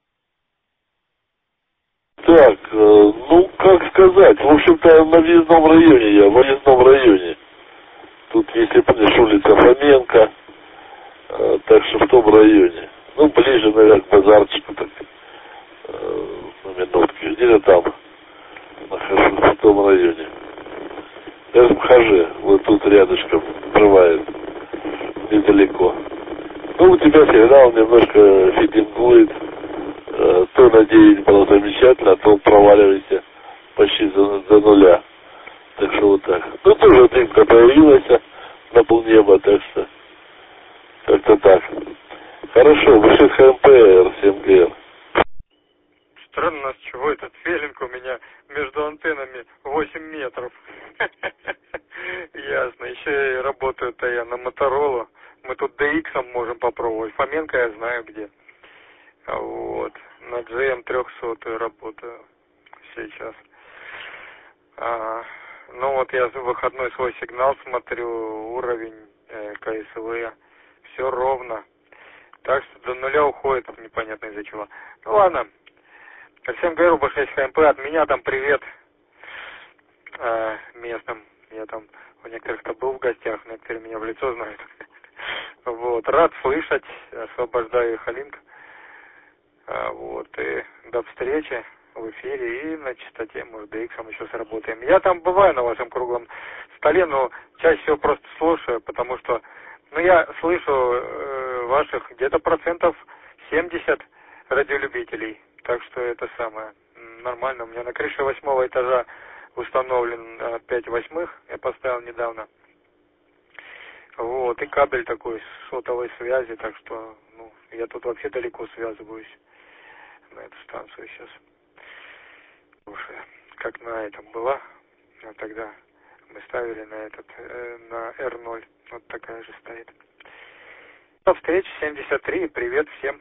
Так, ну, как сказать, в общем-то, на въездном районе я, в въездном районе. Тут, если помнишь, улица Фоменко, так что в том районе. Ну, ближе, наверное, к базарчику, так, на минутке. Где-то там нахожусь, в том районе. СМХЖ, вот тут рядышком, бывает, недалеко. Ну, у тебя сигнал немножко фидингует. То на 9 было замечательно, а то проваливайся почти до 0. Так что вот так. Ну, тоже дымка появилась на полнеба, так что как-то так. Хорошо, ОБ6 ХМП, R7ГР. Странно, с чего этот фелинг у меня между антеннами 8 метров. Ясно. Еще и работаю-то я на Моторолу. Мы тут DX можем попробовать. Фоменко я знаю где. Вот. На GM 300 работаю сейчас. Ну вот я в выходной свой сигнал смотрю, уровень КСВ. Все ровно. Так что до 0 уходит, непонятно из-за чего. Ну ладно. Всем говорю, ОБ6 ХМП, от меня там привет местным. Я там у некоторых-то был в гостях, некоторые меня в лицо знают. Вот, рад слышать, освобождаю Ихалинк. Вот, и до встречи в эфире и на частоте, может, DX еще сработаем. Я там бываю на вашем круглом столе, но чаще всего просто слушаю, потому что, ну, я слышу ваших где-то 70% радиолюбителей. Так что это самое нормально. У меня на крыше 8-го этажа установлен 5/8, я поставил недавно. Вот, и кабель такой с сотовой связи, так что, ну, я тут вообще далеко связываюсь на эту станцию сейчас. Слушай, как на этом была Вот тогда мы ставили на этот, на R0. Вот такая же стоит. До встречи, 73, привет всем.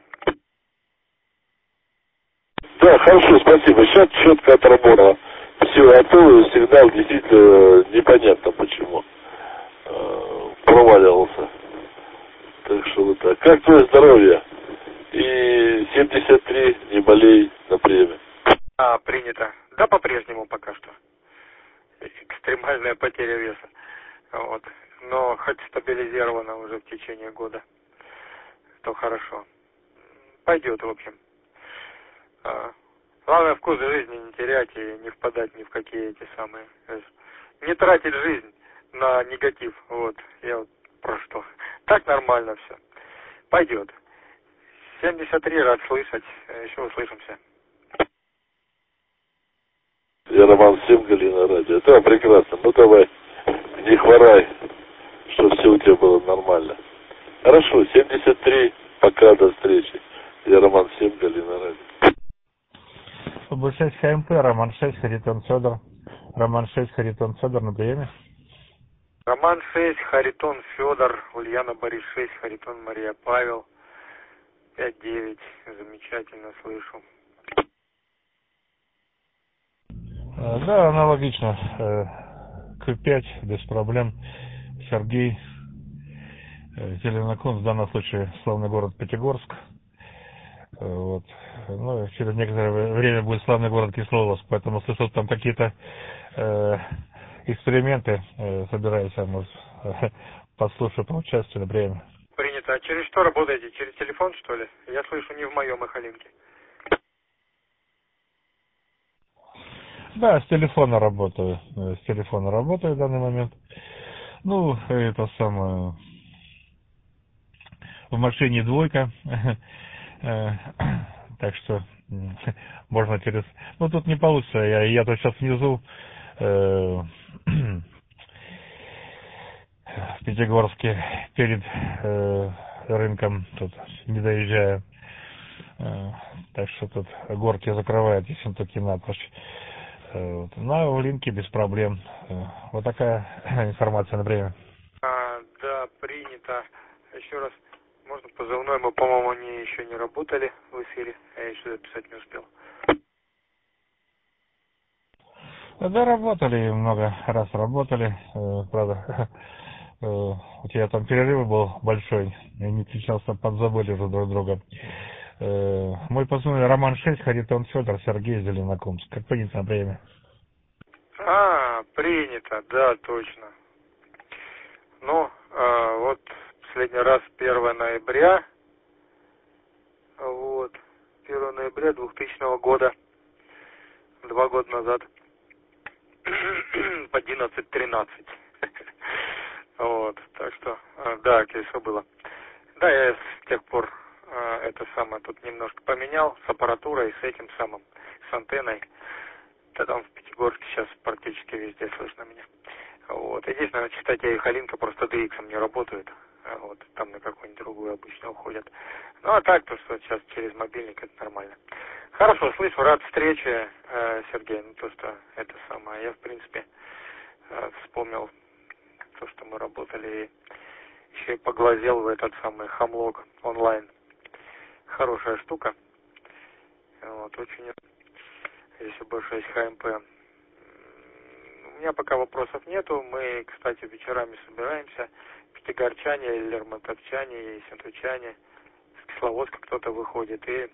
Да, хорошо, спасибо. Сейчас четко отработало. Все, а то сигнал действительно непонятно почему проваливался. Так что вот так. Как твое здоровье? И 73, не болей на премию. Принято. Да, по-прежнему пока что. Экстремальная потеря веса. Вот. Но хоть стабилизировано уже в течение года. То хорошо. Пойдет, в общем. Главное, вкус жизни не терять и не впадать ни в какие эти самые... Не тратить жизнь на негатив. Вот. Я вот про что. Так нормально все. Пойдет. 73, рад слышать. Еще услышимся. Я Роман Семгалин на радио. Да, прекрасно. Ну давай, не хворай, чтобы все у тебя было нормально. Хорошо, 73, пока, до встречи. Я Роман Семгалин на радио. ОБ6 ХМП, Роман 6, Харитон Федор. Роман 6, Харитон Федор на приеме. Роман 6, Харитон Федор, Ульяна Борис 6, Харитон Мария Павел. 5-9, замечательно слышу. Да, аналогично. К5, без проблем. Сергей, Зеленоконс, в данном случае славный город Пятигорск. Вот. Ну, через некоторое время будет славный город Кисловодск, поэтому если что там какие-то эксперименты собираются, может, послушаю, поучаствую на приеме. Принято. А через что работаете? Через телефон, что ли? Я слышу, не в моем эхолинке. Да, с телефона работаю. С телефона работаю в данный момент. Ну, это самое... В машине двойка. Так что можно через... Ну, тут не получится. Я тут сейчас внизу в Пятигорске перед рынком тут не доезжаю. Так что тут горки закрывают, если таки напрочь. На линке без проблем. Вот такая информация на время. Да, принято. Еще раз, можно позывной? Мы, по-моему, еще не работали в эфире. Я еще записать не успел. Да, работали, много раз работали. Правда, у тебя там перерыв был большой. Я не встречался, подзабыли уже друг друга. Мой позывной Роман 6, Харитон Федор, Сергей, Зеленокумск. Как принято на время? Принято, да, точно. Ну, вот последний раз 1 ноября. Вот. 1 ноября 2000 года. 2 года назад. По 11:13. Вот, так что, да, все было. Да, я с тех пор это самое тут немножко поменял с аппаратурой, с этим самым, с антенной. Да там в Пятигорске сейчас практически везде слышно меня. Вот. Единственное, кстати, эхолинка просто DX не работает. Вот, там на какую-нибудь другую обычно уходят. Ну, а так, то, что сейчас через мобильник, это нормально. Хорошо, слышу, рад встрече, Сергей. Ну, то, что это самое. Я, в принципе, вспомнил то, что мы работали, и еще и поглазел в этот самый Хамлок онлайн. Хорошая штука. Вот, очень... Здесь ОБ6 ХМП. У меня пока вопросов нету. Мы, кстати, вечерами собираемся. Пятигорчане, лермонтовчане и сентучане. С Кисловодска кто-то выходит. И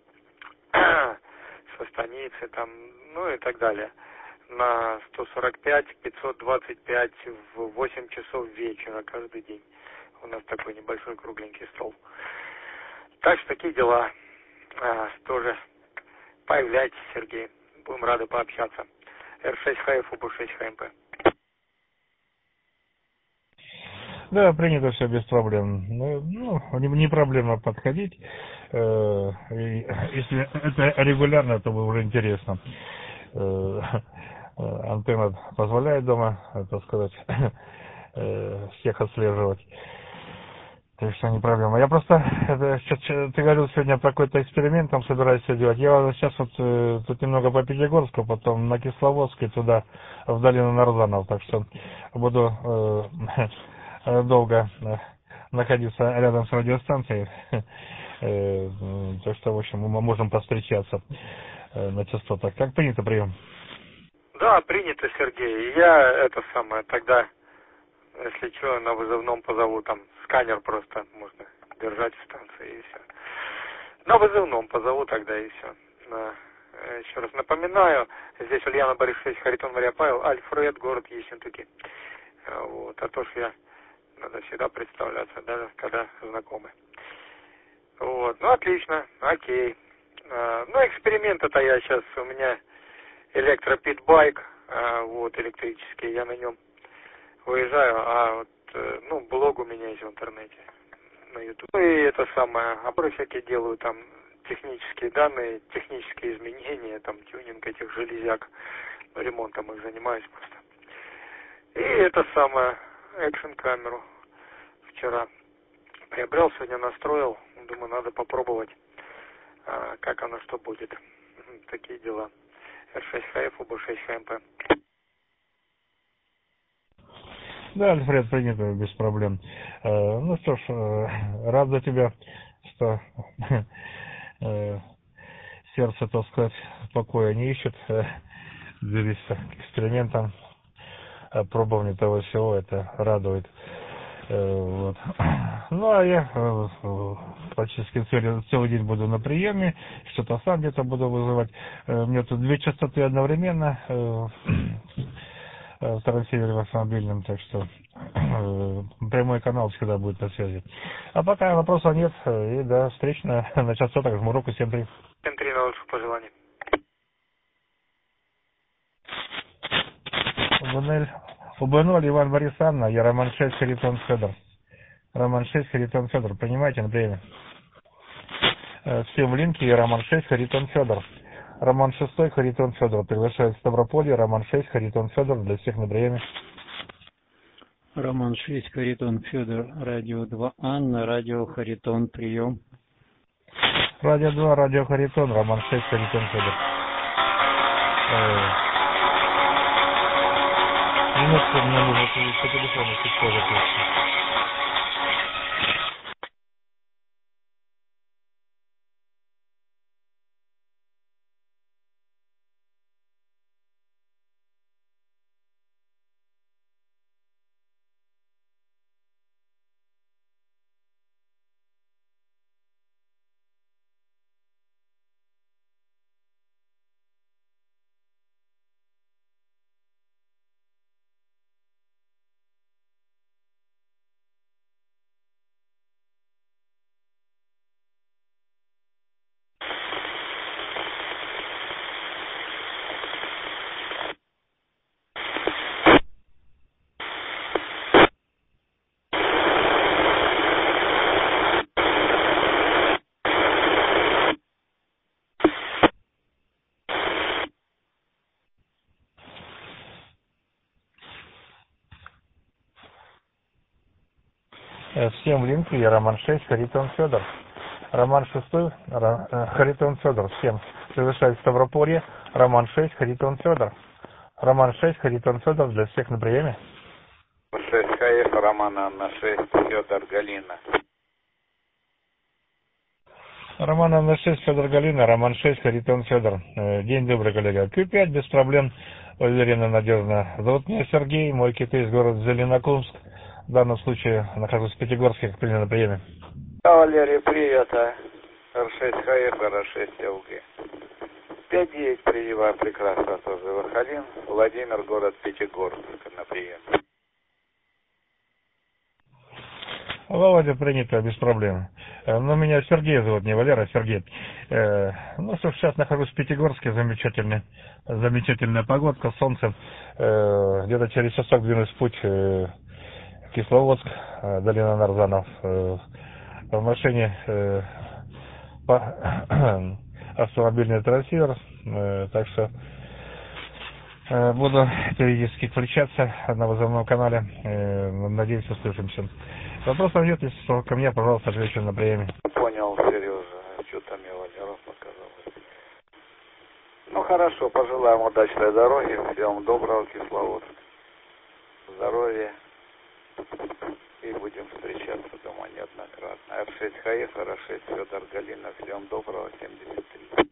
со станицы там, ну и так далее. На 145, 525 в 8 часов вечера каждый день. У нас такой небольшой кругленький стол. Так что такие дела. Тоже появляйтесь, Сергей. Будем рады пообщаться. R6ХФ, ОБ6 ХМП. Да, принято все без проблем. Ну, не проблема подходить. Если это регулярно, то уже интересно. Антенна позволяет дома, так сказать, всех отслеживать. Так что не проблема. Я просто, ты говорил сегодня про какой-то эксперимент, там собираешься делать. Я сейчас вот тут немного по Пятигорску, потом на Кисловодск и туда, в долину Нарзанов. Так что буду долго находиться рядом с радиостанцией. Так что, в общем, мы можем повстречаться на частотах. Как принято прием? Да, принято, Сергей. Я тогда, если что, на вызывном позову, там сканер просто можно держать в станции и все. На вызывном позову тогда и все. Еще раз напоминаю, здесь Ульяна Борисович, Харитон Мария Павел, Альфред, город Ессентуки. Вот, а то, что я надо всегда представляться, даже когда знакомы. Вот, ну отлично, окей. Ну, эксперимент это я сейчас, у меня электропитбайк, вот, электрический, я на нем выезжаю, а вот, ну, блог у меня есть в интернете, на YouTube. Ну, и это самое, оборы всякие делаю, там, технические данные, технические изменения, там, тюнинг этих железяк, ремонтом их занимаюсь просто. И это самое, экшн-камеру вчера приобрел, сегодня настроил, думаю, надо попробовать, как оно, что будет. Такие дела. R6HF, УБ6 ХМП. Да, Альфред, принято, без проблем. Ну что ж, рад за тебя, что сердце, так сказать, покоя не ищет, двигается к экспериментам, пробование того всего, это радует. Вот. Ну, а я практически целый день буду на приеме, что-то сам где-то буду вызывать. Мне тут 2 частоты одновременно в трансивере мобильном, так что прямой канал всегда будет на связи. А пока вопросов нет, и до встречи на частотах в Муроку 7.3. 7.3 на лучших пожеланий. УБ0, Иван Борис Анна, я Роман 6, Харитон Федор. Роман 6, Харитон Федор, понимаете, на время? Всем в линке, я Роман 6, Харитон Федор. Роман 6, Харитон Федор. Приглашает в Ставрополье, Роман 6, Харитон Федор, для всех на приеме. Роман 6, Харитон Федор, радио 2, Анна, радио Харитон, прием. Радио 2, радио Харитон, Роман 6, Харитон Федор. Минутку, мне нужно по телефону чуть позже. Всем в линке, я Роман 6, Харитон Федор. Роман 6, Харитон Федор. Всем приглашает в Ставрополье, Роман 6, Харитон Федор. Роман 6, Харитон Федор, для всех на приеме. 6 ХФ, Роман Анна 6, Федор Галина. Роман Анна 6, Федор Галина, Роман 6, Харитон Федор. День добрый, коллега. Q5 без проблем, уверенно, надежно. Зовут меня Сергей, мой китай из города Зеленокумск. В данном случае нахожусь в Пятигорске, как принято на приеме. Валерий, привет, R6 ХФ, R6 ЛГ. 5-9 принимаю прекрасно тоже. Вахалин, Владимир, город Пятигорск, на прием. Володя, принято, без проблем. Но меня Сергей зовут, не Валера, а Сергей. Ну что, сейчас нахожусь в Пятигорске, замечательная погодка, солнце. Где-то через часок двинусь в путь Кисловодск, долина Нарзанов. В машине автомобильный трансивер, так что буду периодически включаться на вызовном канале. Надеюсь, услышимся. Вопросов нет, если что, ко мне, пожалуйста, отвечу на приеме. Понял, Сережа, что-то мне Валеров показалось. Ну хорошо, пожелаем удачной дороги, всем доброго, Кисловодск, здоровья, и будем встречаться, думаю, неоднократно. R6 ХФ, R6 Федор Галина, всем доброго, 73.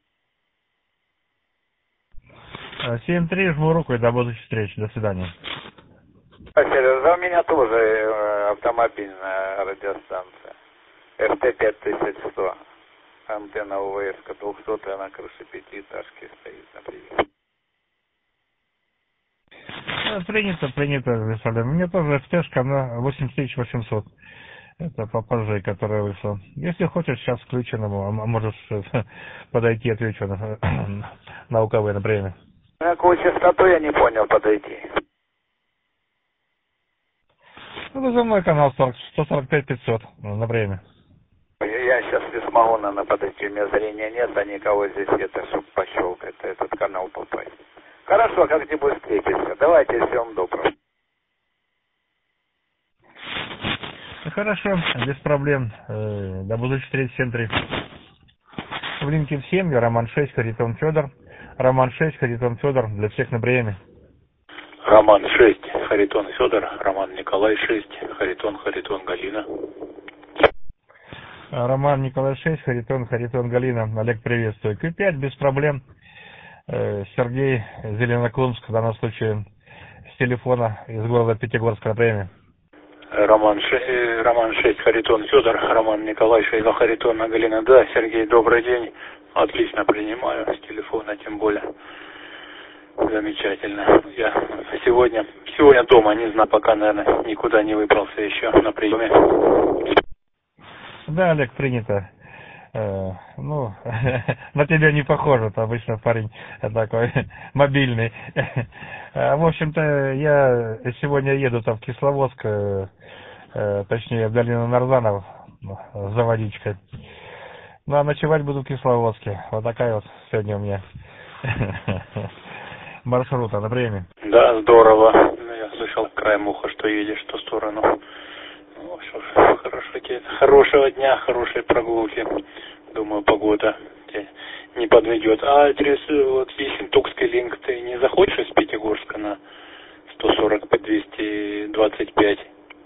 7-3, жму руку и до будущих встреч. До свидания. Сережа, у меня тоже автомобильная радиостанция. РТ-5100. Антенна УВС-ка 200 на крыше пятиэтажки стоит, например. Принято, Александр. У меня тоже ФТшка, она 8800. Это попозже, которая вышла. Если хочешь, сейчас включенному, можешь подойти, отвечу на УКВ на время. На какую частоту я не понял подойти. Ну, за мной канал 145-500 на время. Я сейчас не смогу, наверное, подойти. У меня зрения нет, а никого здесь нет, чтобы пощелкать, этот канал попасть. Хорошо, как-нибудь встретимся. Давайте, всем доброго. Хорошо, без проблем. До будущих встреч, 7-3. В линке всем, я Роман 6, Харитон Федор. Роман 6, Харитон Федор, для всех на приеме. Роман 6, Харитон Федор, Роман Николай 6, Харитон Галина. Роман Николай 6, Харитон Галина. Олег, приветствую. Q5, без проблем. Сергей, Зеленокумск, в данном случае с телефона из города Пятигорска на приеме. Роман 6, Харитон Федор, Роман Николай 6, Харитон Галина. Да, Сергей, добрый день. Отлично принимаю с телефона, тем более. Замечательно. Я сегодня дома, не знаю, пока, наверное, никуда не выбрался еще на приеме. Да, Олег, принято. Ну, на тебя не похоже, ты обычно парень такой мобильный. В общем-то, я сегодня еду там в Кисловодск, точнее в долину Нарзанов за водичкой. Ну, а ночевать буду в Кисловодске. Вот такая вот сегодня у меня маршрута на время. Да, здорово. Я слышал краем уха, что едешь в ту сторону. Ну, что ж, хорошо тебе. Хорошего дня, хорошей прогулки. Думаю, погода тебя не подведет. А через вот Ессентукский линк ты не заходишь из Пятигорска на 140 по 225?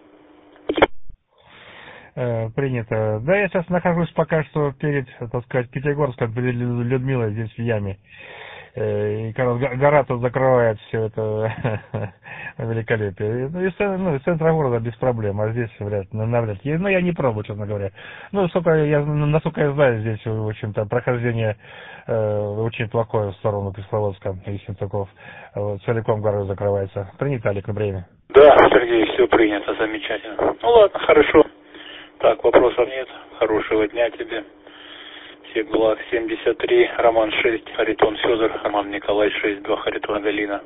Принято. Да, я сейчас нахожусь пока что перед, так сказать, Пятигорском, перед Людмилой, здесь в яме. И гора тут закрывает все это великолепие. Ну, из центра города без проблем, а здесь навряд ли. Но я не пробую, честно говоря. Ну, насколько я знаю, здесь, в общем-то, прохождение очень плохое в сторону Кисловодска и Ессентуков. Вот, целиком гора закрывается. Принято, Олег, на время. Да, Сергей, все принято, замечательно. Ну ладно, хорошо. Так, вопросов нет. Хорошего дня тебе. Всех благ. 73, Роман 6, Харитон Федор, Роман Николай 6, 2 Харитон Галина.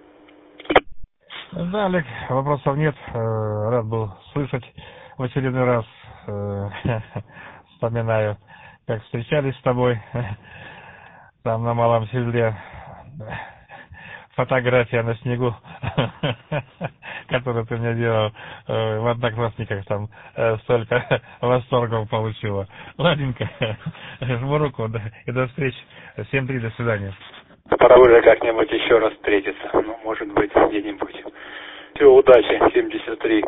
Да, Олег, вопросов нет. Рад был слышать в очередной раз. Вспоминаю, как встречались с тобой там на Малом Седле. Фотография на снегу, которую ты мне делал в Одноклассниках, там столько восторгов получила. Ладненько, жму руку, да, и до встречи. 7-3, до свидания. Пора уже как-нибудь еще раз встретиться, ну, может быть, где-нибудь. Всего удачи, 73.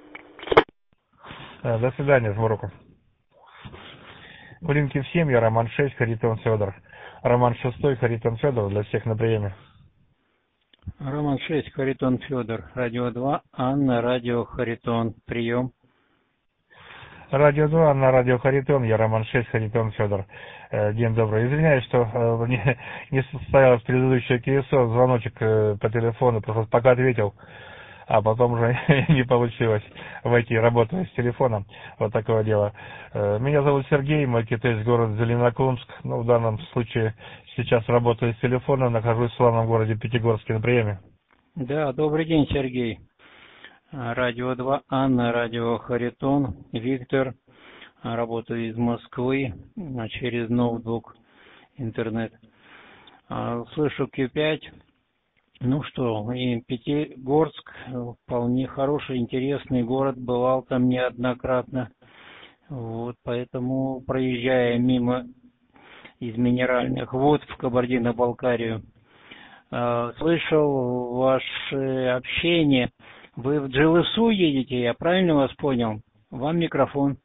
До свидания, жму руку. В линке всем, я Роман 6, Харитон Федор. Роман 6, Харитон Федор, для всех на приеме. Роман 6, Харитон Федор, радио 2, Анна, радио Харитон, прием. Радио 2, Анна, радио Харитон, я Роман 6, Харитон Федор. День добрый. Извиняюсь, что не состоялось предыдущее КСО, звоночек по телефону, просто пока ответил, а потом уже не получилось войти, работаю с телефоном. Вот такое дело. Меня зовут Сергей, мой китайский город Зеленокумск. Ну, в данном случае сейчас работаю с телефоном, нахожусь в славном городе Пятигорске на приеме. Да, добрый день, Сергей. Радио 2, Анна, радио Харитон, Виктор. Работаю из Москвы через ноутбук, интернет. Слышу Q5. Ну что, и Пятигорск вполне очень хороший, интересный город, бывал там неоднократно. Вот, поэтому, проезжая мимо из минеральных вод в Кабардино-Балкарию, слышал ваше общение. Вы в Джилысу едете, я правильно вас понял? Вам микрофон.